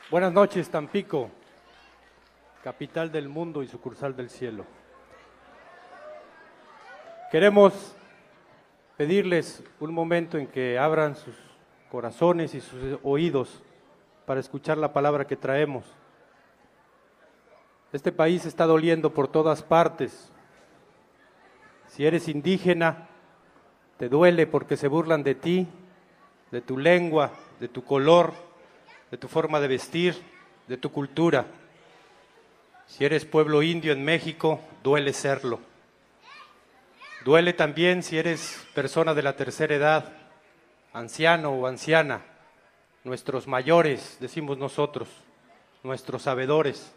Buenas noches, Tampico, capital del mundo y sucursal del cielo. Queremos pedirles un momento en que abran sus corazones y sus oídos para escuchar la palabra que traemos. Este país está doliendo por todas partes. Si eres indígena, te duele porque se burlan de ti, de tu lengua, de tu color, de tu forma de vestir, de tu cultura. Si eres pueblo indio en México, duele serlo. Duele también si eres persona de la tercera edad, anciano o anciana, nuestros mayores, decimos nosotros, nuestros sabedores.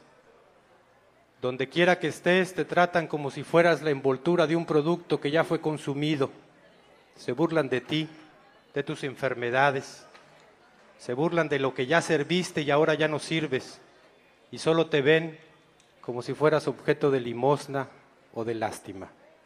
Donde quiera que estés, te tratan como si fueras la envoltura de un producto que ya fue consumido. Se burlan de ti, de tus enfermedades. Se burlan de lo que ya serviste y ahora ya no sirves. Y solo te ven como si fueras objeto de limosna o de lástima.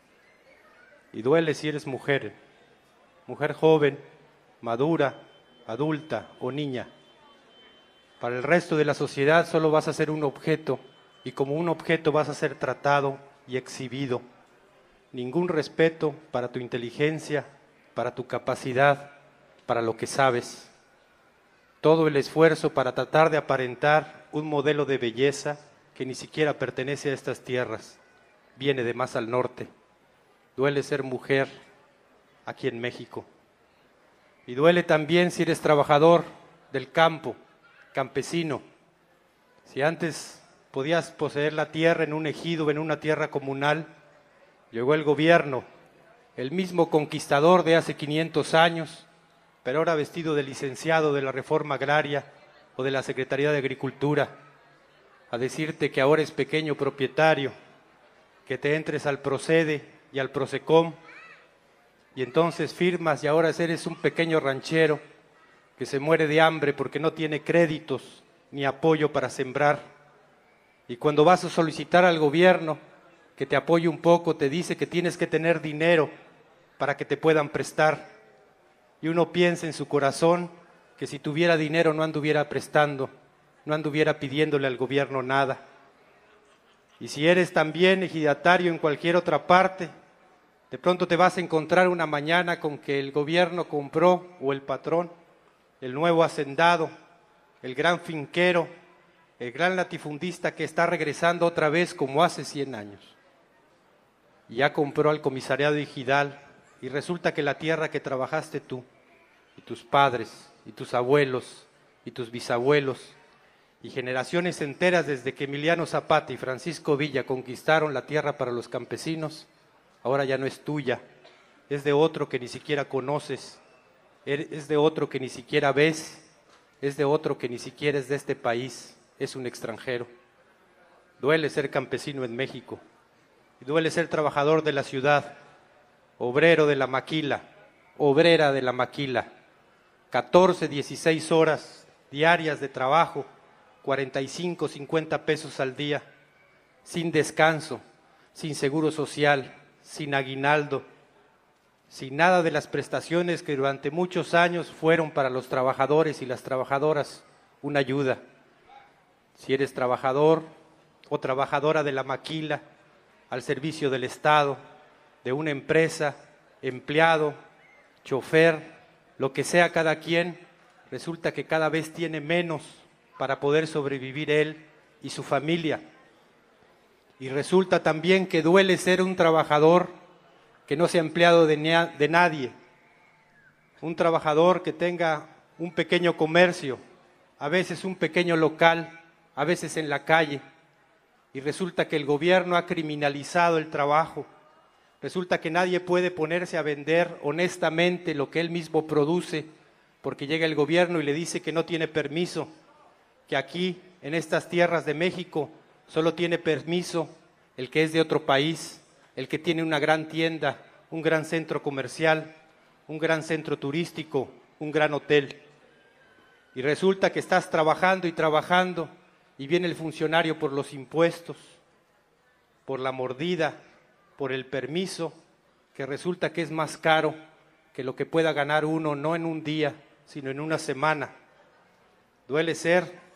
Y duele si eres mujer, mujer joven, madura, adulta o niña. Para el resto de la sociedad solo vas a ser un objeto, y como un objeto vas a ser tratado y exhibido. Ningún respeto para tu inteligencia, para tu capacidad, para lo que sabes. Todo el esfuerzo para tratar de aparentar un modelo de belleza que ni siquiera pertenece a estas tierras, viene de más al norte. Duele ser mujer aquí en México. Y duele también si eres trabajador del campo, campesino. Si antes podías poseer la tierra en un ejido, en una tierra comunal, llegó el gobierno, el mismo conquistador de hace 500 años, pero ahora vestido de licenciado de la Reforma Agraria o de la Secretaría de Agricultura, a decirte que ahora es pequeño propietario, que te entres al Procede y al Procecom, y entonces firmas y ahora eres un pequeño ranchero que se muere de hambre porque no tiene créditos ni apoyo para sembrar. Y cuando vas a solicitar al gobierno que te apoye un poco, te dice que tienes que tener dinero para que te puedan prestar. Y uno piensa en su corazón que si tuviera dinero no anduviera prestando, no anduviera pidiéndole al gobierno nada. Y si eres también ejidatario en cualquier otra parte, de pronto te vas a encontrar una mañana con que el gobierno compró, o el patrón, el nuevo hacendado, el gran finquero, el gran latifundista que está regresando otra vez como hace 100 años. Y ya compró al comisariado ejidal y resulta que la tierra que trabajaste tú, y tus padres, y tus abuelos, y tus bisabuelos, y generaciones enteras desde que Emiliano Zapata y Francisco Villa conquistaron la tierra para los campesinos, ahora ya no es tuya, es de otro que ni siquiera conoces, es de otro que ni siquiera ves, es de otro que ni siquiera es de este país. Es un extranjero. Duele ser campesino en México, y duele ser trabajador de la ciudad, obrero de la maquila, obrera de la maquila, 14, 16 horas diarias de trabajo, 45, 50 pesos al día, sin descanso, sin seguro social, sin aguinaldo, sin nada de las prestaciones que durante muchos años fueron para los trabajadores y las trabajadoras una ayuda. Si eres trabajador o trabajadora de la maquila, al servicio del Estado, de una empresa, empleado, chofer, lo que sea cada quien, resulta que cada vez tiene menos para poder sobrevivir él y su familia. Y resulta también que duele ser un trabajador que no sea empleado de nadie, un trabajador que tenga un pequeño comercio, a veces un pequeño local, a veces en la calle, y resulta que el gobierno ha criminalizado el trabajo, resulta que nadie puede ponerse a vender honestamente lo que él mismo produce, porque llega el gobierno y le dice que no tiene permiso, que aquí, en estas tierras de México, solo tiene permiso el que es de otro país, el que tiene una gran tienda, un gran centro comercial, un gran centro turístico, un gran hotel. Y resulta que estás trabajando y trabajando, y viene el funcionario por los impuestos, por la mordida, por el permiso, que resulta que es más caro que lo que pueda ganar uno, no en un día, sino en una semana. Duele ser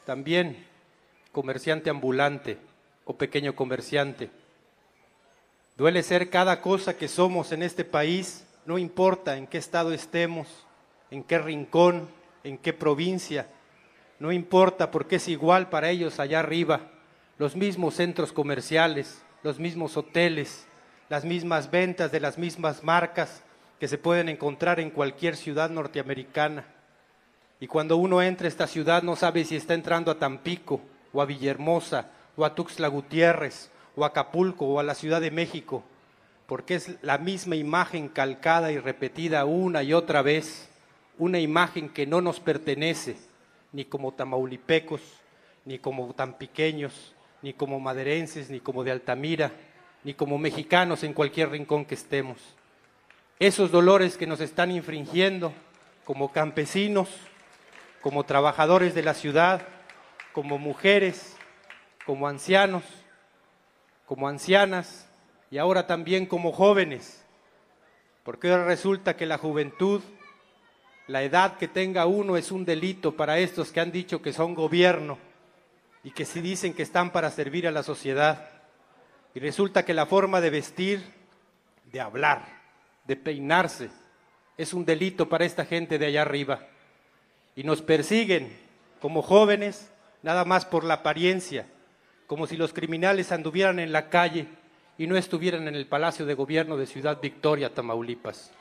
también comerciante ambulante o pequeño comerciante. Duele ser cada cosa que somos en este país, no importa en qué estado estemos, en qué rincón, en qué provincia, no importa porque es igual para ellos allá arriba, los mismos centros comerciales, los mismos hoteles, las mismas ventas de las mismas marcas que se pueden encontrar en cualquier ciudad norteamericana. Y cuando uno entra a esta ciudad no sabe si está entrando a Tampico, o a Villahermosa, o a Tuxtla Gutiérrez, o a Acapulco, o a la Ciudad de México, porque es la misma imagen calcada y repetida una y otra vez, una imagen que no nos pertenece, ni como tamaulipecos, ni como tampiqueños, ni como maderenses, ni como de Altamira, ni como mexicanos en cualquier rincón que estemos. Esos dolores que nos están infringiendo como campesinos, como trabajadores de la ciudad, como mujeres, como ancianos, como ancianas y ahora también como jóvenes, porque ahora resulta que la juventud, la edad que tenga uno es un delito para estos que han dicho que son gobierno y que sí dicen que están para servir a la sociedad. Y resulta que la forma de vestir, de hablar, de peinarse, es un delito para esta gente de allá arriba. Y nos persiguen como jóvenes nada más por la apariencia, como si los criminales anduvieran en la calle y no estuvieran en el Palacio de Gobierno de Ciudad Victoria, Tamaulipas.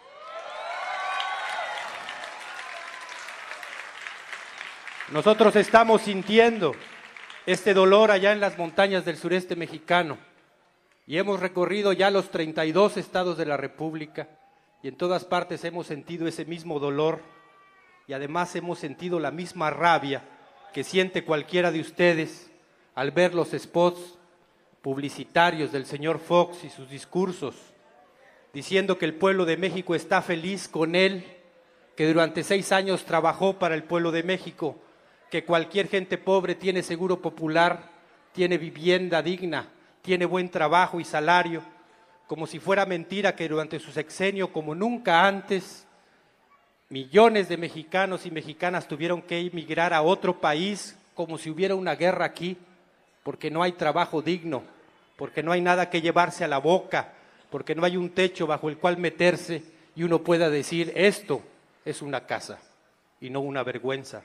Nosotros estamos sintiendo este dolor allá en las montañas del sureste mexicano y hemos recorrido ya los 32 estados de la República y en todas partes hemos sentido ese mismo dolor y además hemos sentido la misma rabia que siente cualquiera de ustedes al ver los spots publicitarios del señor Fox y sus discursos diciendo que el pueblo de México está feliz con él, que durante 6 años trabajó para el pueblo de México, que cualquier gente pobre tiene seguro popular, tiene vivienda digna, tiene buen trabajo y salario, como si fuera mentira que durante su sexenio, como nunca antes, millones de mexicanos y mexicanas tuvieron que emigrar a otro país como si hubiera una guerra aquí, porque no hay trabajo digno, porque no hay nada que llevarse a la boca, porque no hay un techo bajo el cual meterse y uno pueda decir, esto es una casa y no una vergüenza.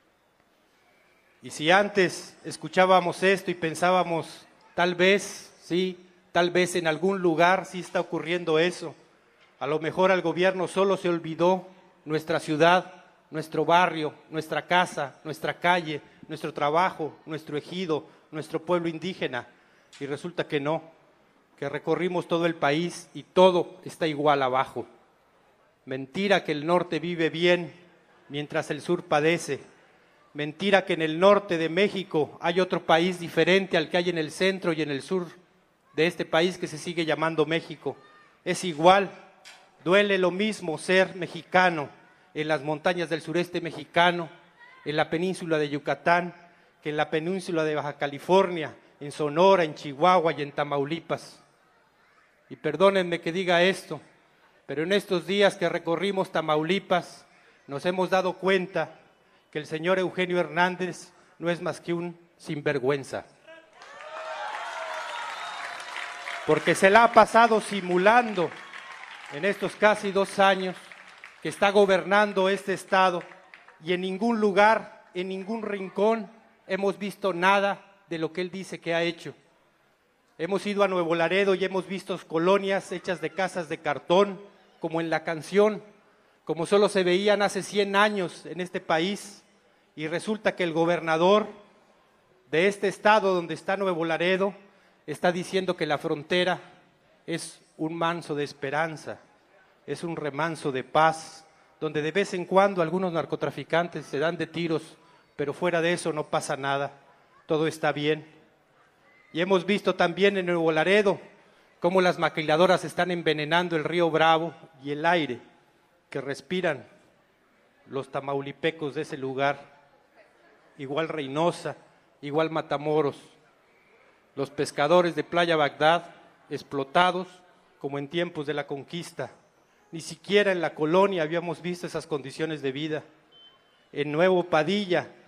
Y si antes escuchábamos esto y pensábamos, tal vez, sí, tal vez en algún lugar sí está ocurriendo eso, a lo mejor al gobierno solo se olvidó nuestra ciudad, nuestro barrio, nuestra casa, nuestra calle, nuestro trabajo, nuestro ejido, nuestro pueblo indígena, y resulta que no, que recorrimos todo el país y todo está igual abajo. Mentira que el norte vive bien mientras el sur padece. Mentira que en el norte de México hay otro país diferente al que hay en el centro y en el sur de este país que se sigue llamando México. Es igual, duele lo mismo ser mexicano en las montañas del sureste mexicano, en la península de Yucatán, que en la península de Baja California, en Sonora, en Chihuahua y en Tamaulipas. Y perdónenme que diga esto, pero en estos días que recorrimos Tamaulipas nos hemos dado cuenta que el señor Eugenio Hernández no es más que un sinvergüenza. Porque se la ha pasado simulando en estos casi 2 años que está gobernando este estado y en ningún lugar, en ningún rincón hemos visto nada de lo que él dice que ha hecho. Hemos ido a Nuevo Laredo y hemos visto colonias hechas de casas de cartón, como en la canción, como solo se veían hace 100 años en este país. Y resulta que el gobernador de este estado donde está Nuevo Laredo está diciendo que la frontera es un manso de esperanza, es un remanso de paz, donde de vez en cuando algunos narcotraficantes se dan de tiros, pero fuera de eso no pasa nada, todo está bien. Y hemos visto también en Nuevo Laredo cómo las maquiladoras están envenenando el río Bravo y el aire que respiran los tamaulipecos de ese lugar. Igual Reynosa, igual Matamoros, los pescadores de Playa Bagdad explotados como en tiempos de la conquista. Ni siquiera en la colonia habíamos visto esas condiciones de vida. En Nuevo Padilla,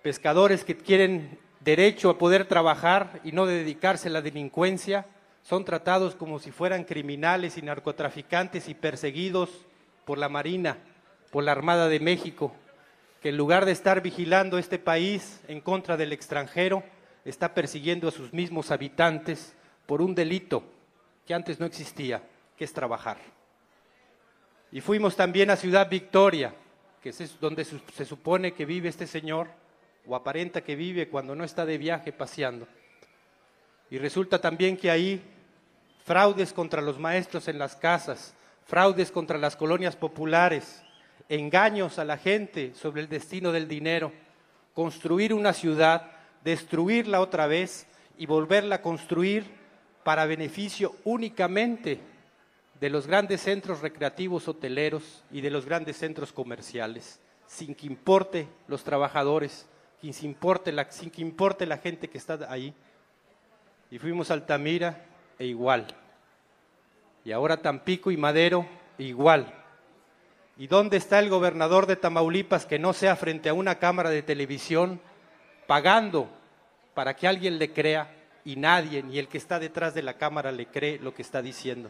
pescadores que quieren derecho a poder trabajar y no dedicarse a la delincuencia, son tratados como si fueran criminales y narcotraficantes y perseguidos por la Marina, por la Armada de México, que en lugar de estar vigilando este país en contra del extranjero, está persiguiendo a sus mismos habitantes por un delito que antes no existía, que es trabajar. Y fuimos también a Ciudad Victoria, que es donde se supone que vive este señor, o aparenta que vive cuando no está de viaje paseando. Y resulta también que ahí fraudes contra los maestros en las casas, fraudes contra las colonias populares, engaños a la gente sobre el destino del dinero, construir una ciudad, destruirla otra vez y volverla a construir para beneficio únicamente de los grandes centros recreativos hoteleros y de los grandes centros comerciales, sin que importe los trabajadores, sin que importe la gente que está ahí. Y fuimos a Altamira e igual. Y ahora Tampico y Madero igual. ¿Y dónde está el gobernador de Tamaulipas que no sea frente a una cámara de televisión pagando para que alguien le crea y nadie, ni el que está detrás de la cámara le cree lo que está diciendo?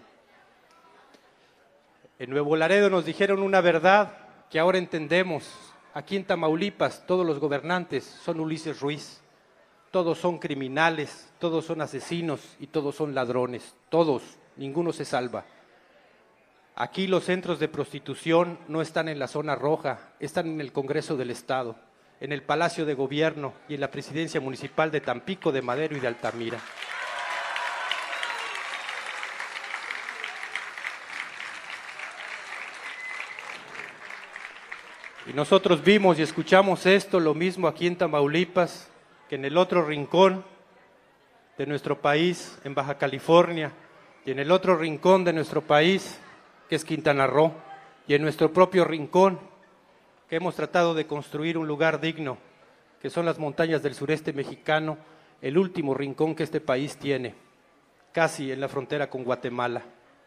En Nuevo Laredo nos dijeron una verdad que ahora entendemos. Aquí en Tamaulipas todos los gobernantes son Ulises Ruiz, todos son criminales, todos son asesinos y todos son ladrones, todos, ninguno se salva. Aquí los centros de prostitución no están en la zona roja, están en el Congreso del Estado, en el Palacio de Gobierno y en la Presidencia Municipal de Tampico, de Madero y de Altamira. Y nosotros vimos y escuchamos esto, lo mismo aquí en Tamaulipas, que en el otro rincón de nuestro país, en Baja California, y en el otro rincón de nuestro país, que es Quintana Roo, y en nuestro propio rincón, que hemos tratado de construir un lugar digno, que son las montañas del sureste mexicano, el último rincón que este país tiene, casi en la frontera con Guatemala.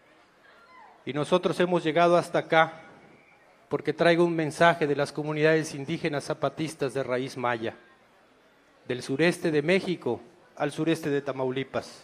Y nosotros hemos llegado hasta acá, porque traigo un mensaje de las comunidades indígenas zapatistas de raíz maya, del sureste de México al sureste de Tamaulipas.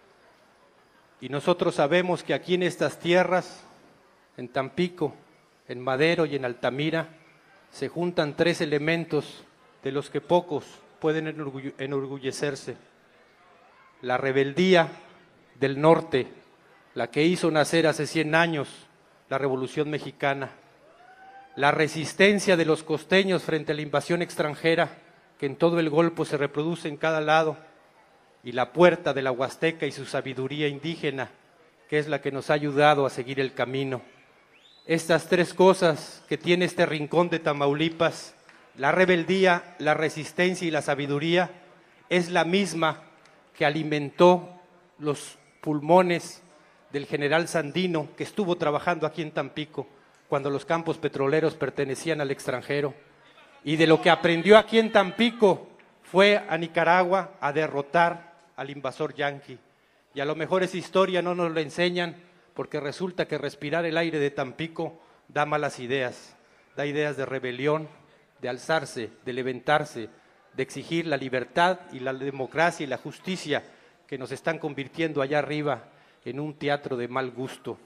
Y nosotros sabemos que aquí en estas tierras, en Tampico, en Madero y en Altamira, se juntan tres elementos de los que pocos pueden enorgullecerse. La rebeldía del norte, la que hizo nacer hace 100 años la Revolución Mexicana. La resistencia de los costeños frente a la invasión extranjera, que en todo el Golfo se reproduce en cada lado, y la puerta de la Huasteca y su sabiduría indígena, que es la que nos ha ayudado a seguir el camino. Estas tres cosas que tiene este rincón de Tamaulipas, la rebeldía, la resistencia y la sabiduría, es la misma que alimentó los pulmones del general Sandino, que estuvo trabajando aquí en Tampico, cuando los campos petroleros pertenecían al extranjero, y de lo que aprendió aquí en Tampico fue a Nicaragua a derrotar al invasor yanqui. Y a lo mejor esa historia no nos la enseñan porque resulta que respirar el aire de Tampico da malas ideas, da ideas de rebelión, de alzarse, de levantarse, de exigir la libertad y la democracia y la justicia que nos están convirtiendo allá arriba en un teatro de mal gusto.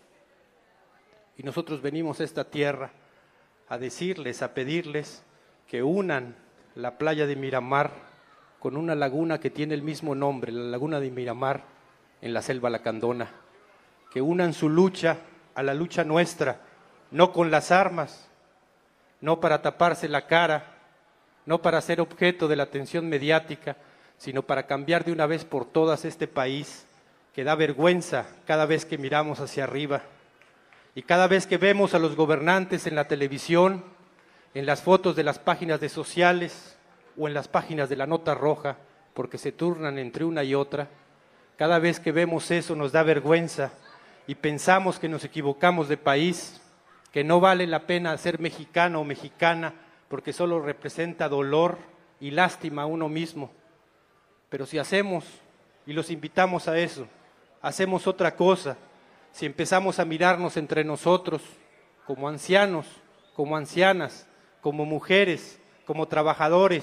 Y nosotros venimos a esta tierra a decirles, a pedirles que unan la playa de Miramar con una laguna que tiene el mismo nombre, la laguna de Miramar, en la selva lacandona. Que unan su lucha a la lucha nuestra, no con las armas, no para taparse la cara, no para ser objeto de la atención mediática, sino para cambiar de una vez por todas este país que da vergüenza cada vez que miramos hacia arriba. Y cada vez que vemos a los gobernantes en la televisión, en las fotos de las páginas de sociales o en las páginas de la Nota Roja, porque se turnan entre una y otra, cada vez que vemos eso nos da vergüenza y pensamos que nos equivocamos de país, que no vale la pena ser mexicano o mexicana porque solo representa dolor y lástima a uno mismo. Pero si hacemos, y los invitamos a eso, hacemos otra cosa, si empezamos a mirarnos entre nosotros como ancianos, como ancianas, como mujeres, como trabajadores,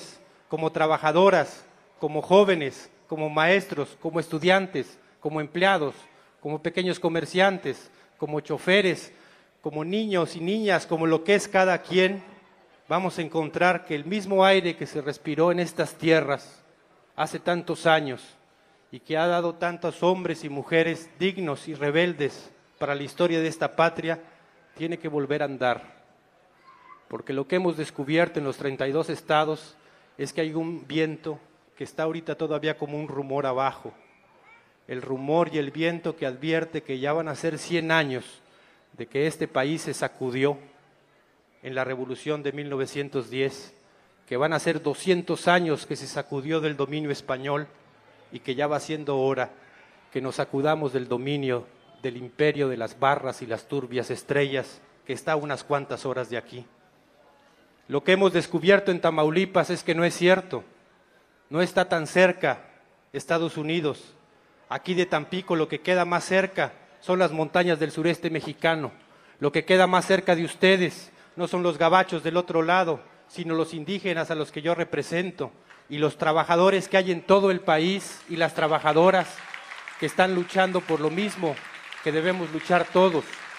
como trabajadoras, como jóvenes, como maestros, como estudiantes, como empleados, como pequeños comerciantes, como choferes, como niños y niñas, como lo que es cada quien, vamos a encontrar que el mismo aire que se respiró en estas tierras hace tantos años y que ha dado tantos hombres y mujeres dignos y rebeldes para la historia de esta patria, tiene que volver a andar. Porque lo que hemos descubierto en los 32 estados es que hay un viento que está ahorita todavía como un rumor abajo. El rumor y el viento que advierte que ya van a ser 100 años de que este país se sacudió en la revolución de 1910, que van a ser 200 años que se sacudió del dominio español y que ya va siendo hora que nos sacudamos del dominio del imperio de las barras y las turbias estrellas que está a unas cuantas horas de aquí. Lo que hemos descubierto en Tamaulipas es que no es cierto, no está tan cerca Estados Unidos. Aquí de Tampico lo que queda más cerca son las montañas del sureste mexicano, lo que queda más cerca de ustedes no son los gabachos del otro lado, sino los indígenas a los que yo represento y los trabajadores que hay en todo el país y las trabajadoras que están luchando por lo mismo que debemos luchar todos.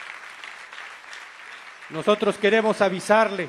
Nosotros queremos avisarle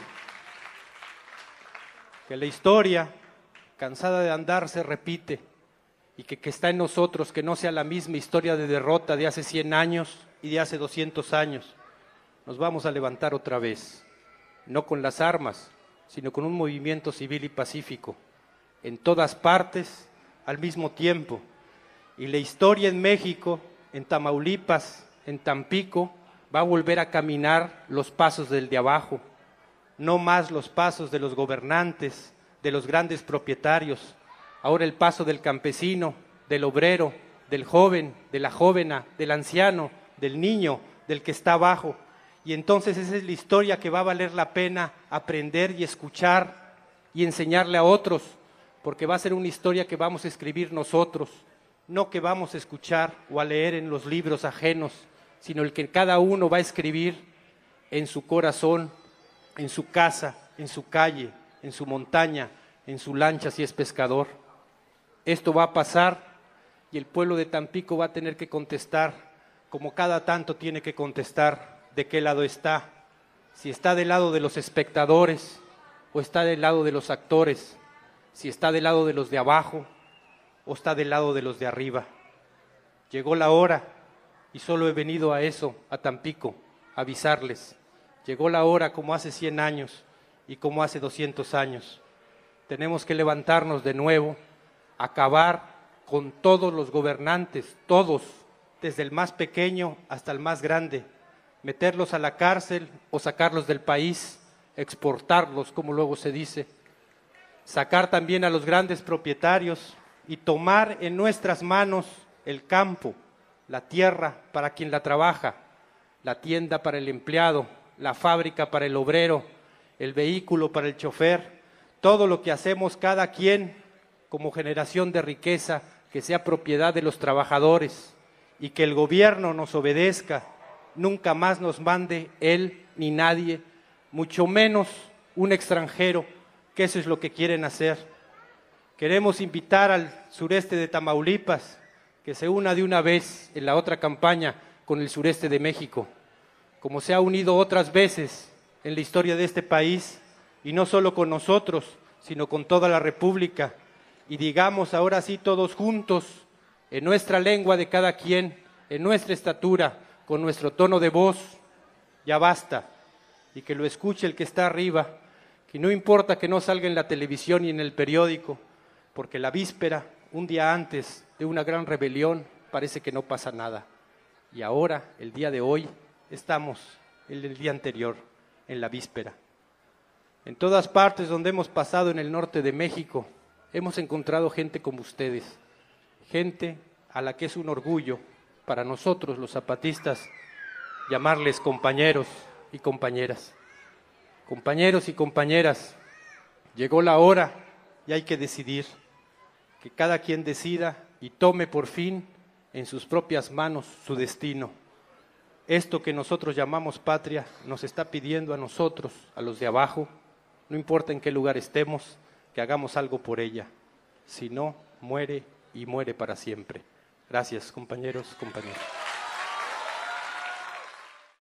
que la historia, cansada de andar, se repite y que está en nosotros, que no sea la misma historia de derrota de hace 100 años y de hace 200 años. Nos vamos a levantar otra vez, no con las armas, sino con un movimiento civil y pacífico, en todas partes, al mismo tiempo. Y la historia en México, en Tamaulipas, en Tampico, va a volver a caminar los pasos del de abajo, no más los pasos de los gobernantes, de los grandes propietarios, ahora el paso del campesino, del obrero, del joven, de la jóvena, del anciano, del niño, del que está abajo. Y entonces esa es la historia que va a valer la pena aprender y escuchar y enseñarle a otros, porque va a ser una historia que vamos a escribir nosotros, no que vamos a escuchar o a leer en los libros ajenos, sino el que cada uno va a escribir en su corazón, en su casa, en su calle, en su montaña, en su lancha si es pescador. Esto va a pasar y el pueblo de Tampico va a tener que contestar, como cada tanto tiene que contestar, de qué lado está, si está del lado de los espectadores o está del lado de los actores, si está del lado de los de abajo o está del lado de los de arriba. Llegó la hora y solo he venido a eso, a Tampico, a avisarles. Llegó la hora como hace 100 años y como hace 200 años. Tenemos que levantarnos de nuevo, acabar con todos los gobernantes, todos, desde el más pequeño hasta el más grande, meterlos a la cárcel o sacarlos del país, exportarlos, como luego se dice, sacar también a los grandes propietarios y tomar en nuestras manos el campo, la tierra para quien la trabaja, la tienda para el empleado, la fábrica para el obrero, el vehículo para el chofer, todo lo que hacemos cada quien como generación de riqueza que sea propiedad de los trabajadores y que el gobierno nos obedezca, nunca más nos mande él ni nadie, mucho menos un extranjero, que eso es lo que quieren hacer. Queremos invitar al sureste de Tamaulipas que se una de una vez en la otra campaña con el sureste de México, como se ha unido otras veces en la historia de este país, y no solo con nosotros, sino con toda la República, y digamos ahora sí todos juntos, en nuestra lengua de cada quien, en nuestra estatura, con nuestro tono de voz, ya basta, y que lo escuche el que está arriba, que no importa que no salga en la televisión y en el periódico, porque la víspera, un día antes de una gran rebelión, parece que no pasa nada. Y ahora, el día de hoy, estamos en el día anterior, en la víspera. En todas partes donde hemos pasado en el norte de México, hemos encontrado gente como ustedes, gente a la que es un orgullo para nosotros los zapatistas llamarles compañeros y compañeras. Compañeros y compañeras, llegó la hora y hay que decidir, que cada quien decida y tome por fin en sus propias manos su destino. Esto que nosotros llamamos patria nos está pidiendo a nosotros, a los de abajo, no importa en qué lugar estemos, que hagamos algo por ella. Si no, muere y muere para siempre. Gracias, compañeros, compañeras.